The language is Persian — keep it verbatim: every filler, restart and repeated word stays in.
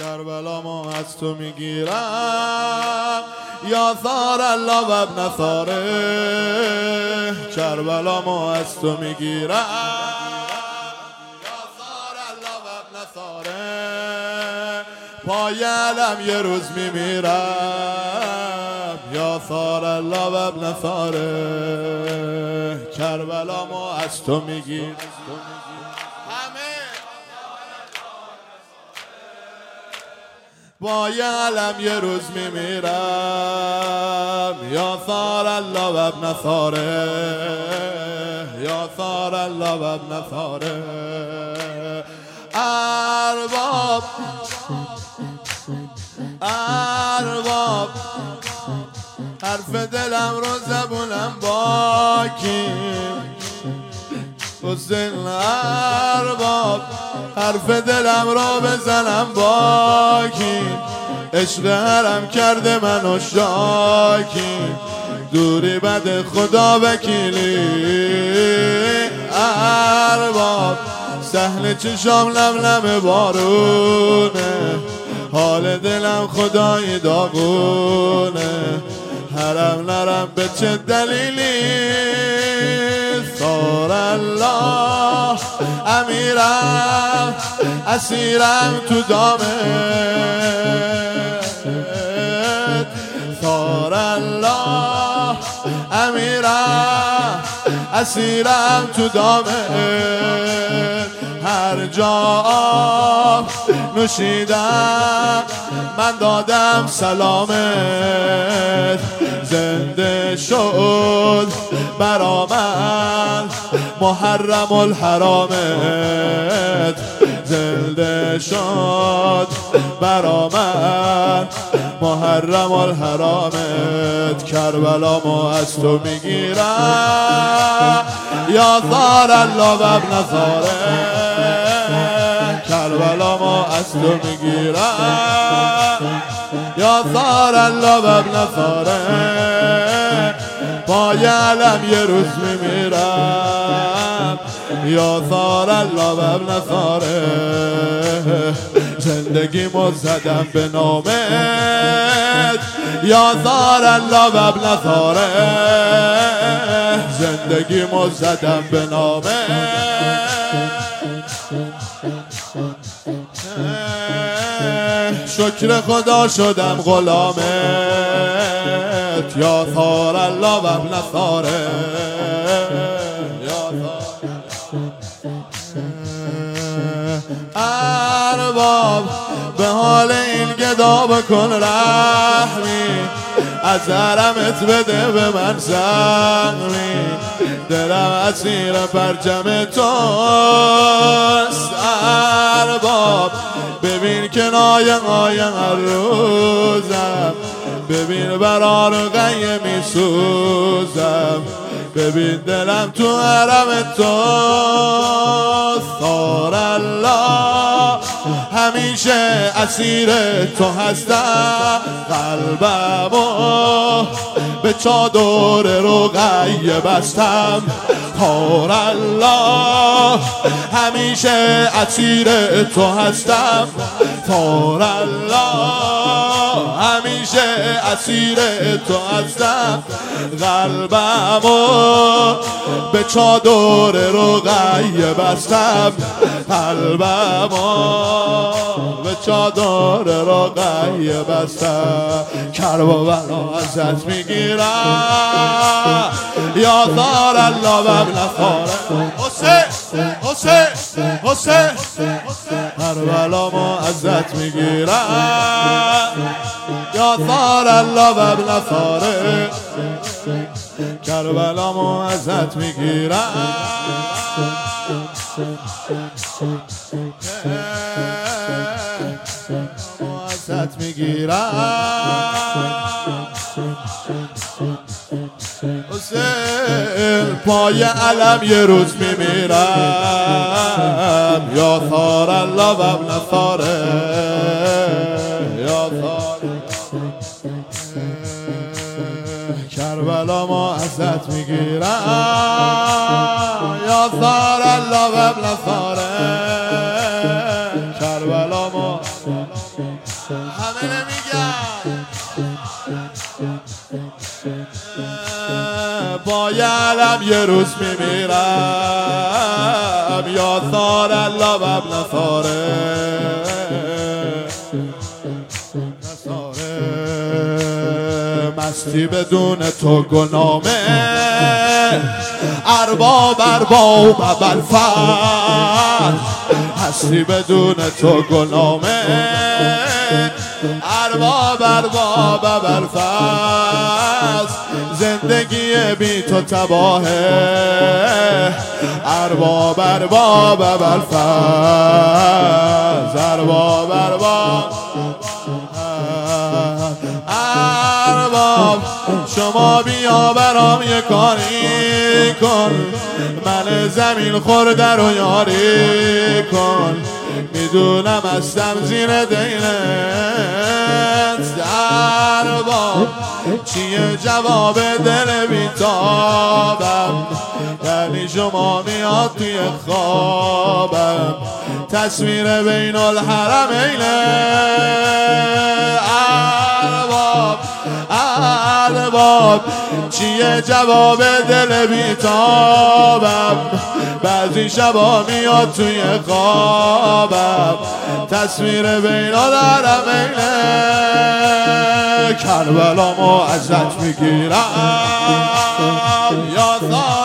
کربلا ما از تو میگیرم یا ثار الله و ابن ثاره. کربلا ما از تو میگیرم یا ثار الله و ابن ثاره. پای علم یه روز میمیرم یا ثار الله و ابن ثاره. کربلا ما از تو میگیرم. با یه علم یه روز میمیرم یا ثار الله و ابن ثاره. یا ثار الله و ابن ثاره. ارباب ارباب حرف دلم رو زبونم باکی. حسین ارباب حرف دلم را بزنم باکی. عشق حرم کرده منو شاکی. دوری بد خدا وکیلی. ارباب سهل چشام لملم بارونه. حال دلم خدای داغونه. حرم نرم به چه دلیلی. ثار الله امیرم اسیرم تو دامت. ثار الله امیرم اسیرم تو دامت. هر جا آب نوشیدم من دادم سلامت. زنده شد برآمد محرم الحرامت. زنده شد برآمد محرم الحرامت. کربلا ما از تو میگیرم یا ثار الله و ابن ثاره. کربلا ما از تو میگیرم یا ثار الله و ابن ثاره. پای علم یه روز میمیرم یا ثار الله و ابن ثاره. زندگیمو زدم به نامت یا ثار الله و ابن ثاره. زندگیمو زدم به نامت. شکر خدا شدم غلامت یا ثار الله و ابن ثاره. ارباب به حال این گدا بکن رحمی. از حرمت بده به من زخمی. دلم اسیر پرچم توست. ارباب ببین که نایه نایه هر روزم. ببین برار غیه می سوزم. ببین دلم تو حرم تو. ثار الله همیشه اسیر تو هستم. قلبمو به چادر رقیه بستم. ثار الله همیشه اسیر تو هستم. ثار الله همیشه اسیر تو هستم. قلبمو به چادر رقیه بستم. قلبمو به چادر رقیه بستم. کربلا ازت میگیرم یا ثار الله و ابن ثاره. حسین حسین حسین کربلا ما ازت میگیرم یا ثار الله و ابن ثاره. کربلا ما ازت میگیرم ازت میگیرم. حسین پای علم یه روز میمیرم یا ثار الله و ابن ثاره. یا ثار کربلا ما ازت میگیرم یا ثار الله و ابن ثاره. کربلا ما پای علم یه روز میمیرم یا ثار الله و ابن ثاره مستی بدون تو گنامه ارباب ارباب ابوالفضل هستی بدون تو گنامه ارباب ارباب ابوالفضل زندگی بی تو تباهه ارباب ارباب ابوالفضل ارباب ارباب ارباب شما بیا برام یه کاری کن من زمین خورده رو یاری کن میدونم هستم زیر دینت ارباب چیه جواب دل بیتابم یعنی شما میاد توی خوابم تصویر بین الحرمین ارباب ارباب چیه جواب دل بیتابم بعضی شبا میاد توی خوابم تصویر بین الحرمین کربلامو ازت میگیرم یا